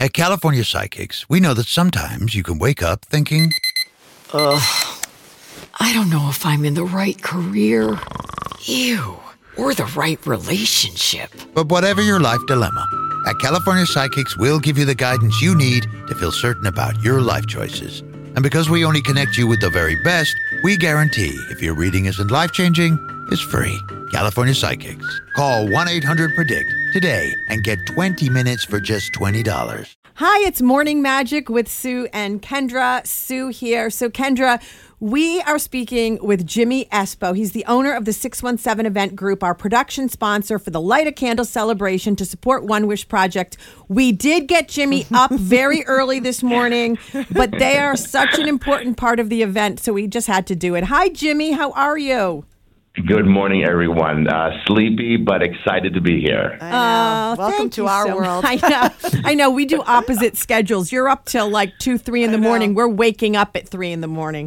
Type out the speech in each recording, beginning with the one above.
At California Psychics, we know that sometimes you can wake up thinking, I don't know if I'm in the right career. Ew. Or the right relationship. But whatever your life dilemma, at California Psychics, we'll give you the guidance you need to feel certain about your life choices. And because we only connect you with the very best, we guarantee if your reading isn't life-changing, it's free. California Psychics. Call 1-800-PREDICT today and get 20 minutes for just $20. Hi, it's Morning Magic with Sue and Kendra. Sue here. So Kendra, we are speaking with Jimmy Espo. He's the owner of the 617 Event Group, our production sponsor for the Light a Candle celebration to support One Wish Project. We did get Jimmy up very early this morning, but they are such an important part of the event, so we just had to do it. Hi, Jimmy. How are you? Good morning, everyone. Sleepy, but excited to be here. Welcome to our world. I know. We do opposite schedules. You're up till like 2, 3 in the morning. We're waking up at 3 in the morning.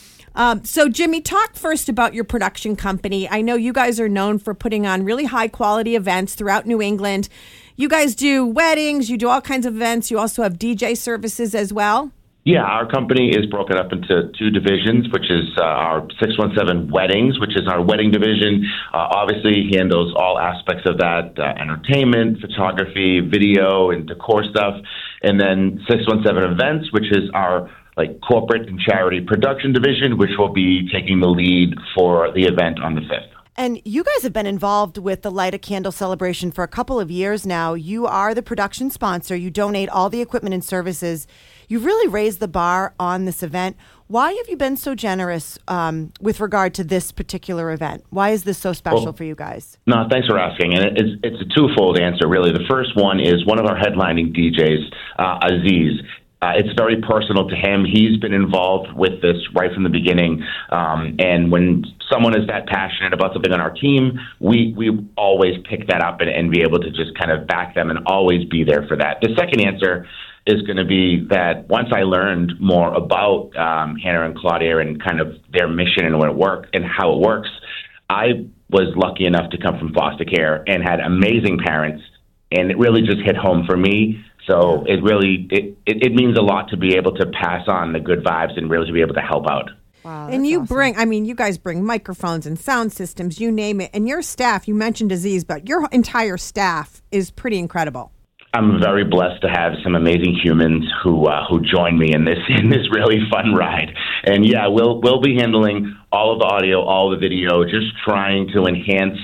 So, Jimmy, talk first about your production company. I know you guys are known for putting on really high-quality events throughout New England. You guys do weddings. You do all kinds of events. You also have DJ services as well. Yeah, our company is broken up into 2 divisions, which is our 617 Weddings, which is our wedding division. Obviously handles all aspects of that, entertainment, photography, video, and decor stuff. And then 617 Events, which is our corporate and charity production division, which will be taking the lead for the event on the 5th. And you guys have been involved with the Light a Candle celebration for a couple of years now. You are the production sponsor. You donate all the equipment and services. You've really raised the bar on this event. Why have you been so generous with regard to this particular event? Why is this so special for you guys? No, thanks for asking. And it's a twofold answer, really. The first one is one of our headlining DJs, Aziz. It's very personal to him. He's been involved with this right from the beginning. And when someone is that passionate about something on our team, we always pick that up and be able to just kind of back them and always be there for that. The second answer is going to be that once I learned more about Hannah and Claudia and kind of their mission and how it works, I was lucky enough to come from foster care and had amazing parents, and it really just hit home for me. So it really it means a lot to be able to pass on the good vibes and really to be able to help out. Wow, and you awesome. you guys bring microphones and sound systems, you name it. And your staff, you mentioned Aziz, but your entire staff is pretty incredible. I'm very blessed to have some amazing humans who join me in this really fun ride. And yeah, we'll be handling all of the audio, all of the video, just trying to enhance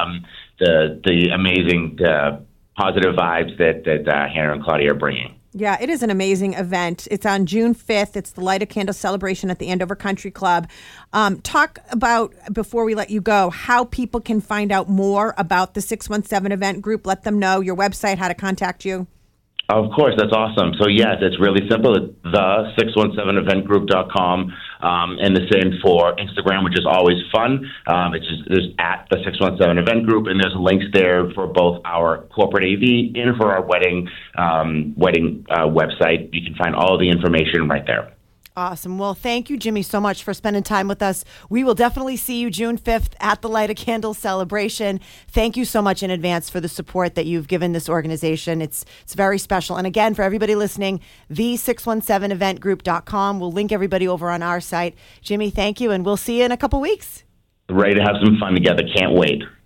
the amazing positive vibes that Hannah and Claudia are bringing. Yeah, it is an amazing event. It's on June 5th. It's the Light a Candle celebration at the Andover Country Club. Talk about, before we let you go, how people can find out more about the 617 Event Group. Let them know your website, how to contact you. Of course, that's awesome. So yes, it's really simple. It's the617eventgroup.com, and the same for Instagram, which is always fun. There's at the 617 Event Group, and there's links there for both our corporate AV and for our wedding website. You can find all the information right there. Awesome. Well, thank you, Jimmy, so much for spending time with us. We will definitely see you June 5th at the Light a Candle celebration. Thank you so much in advance for the support that you've given this organization. It's very special. And again, for everybody listening, the617eventgroup.com. We'll link everybody over on our site. Jimmy, thank you, and we'll see you in a couple weeks. Ready to have some fun together. Can't wait.